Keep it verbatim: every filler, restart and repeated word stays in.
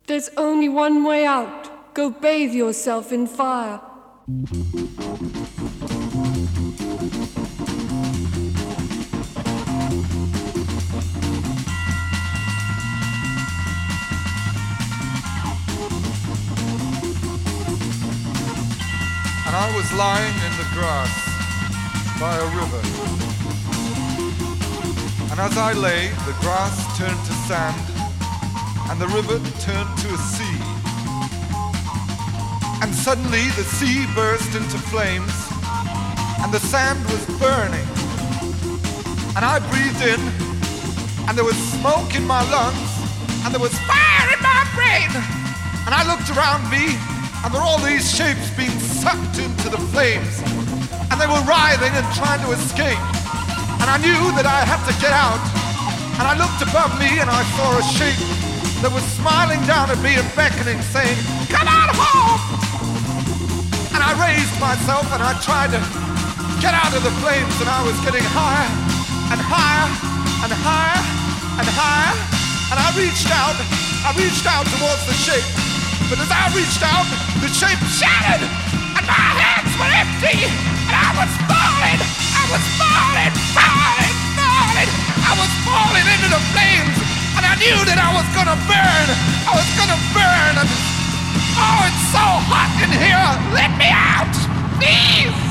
There's only one way out. Go bathe yourself in fire. And I was lying in the grass by a river. And as I lay, the grass turned to sand, and the river turned to a sea. And suddenly the sea burst into flames, and the sand was burning. And I breathed in, and there was smoke in my lungs, and there was fire in my brain. And I looked around me, and there were all these shapes being sucked into the flames, and they were writhing and trying to escape. And I knew that I had to get out. And I looked above me, and I saw a shape that was smiling down at me and beckoning, saying, "Come on home!" And I raised myself, and I tried to get out of the flames, and I was getting higher and higher and higher and higher. And I reached out, I reached out towards the shape. But as I reached out, the shape shattered, and my hands were empty, and I was falling, I was falling, falling, falling. I was falling into the flames, and I knew that I was gonna burn, I was gonna burn. And oh, it's so hot in here, let me out, please.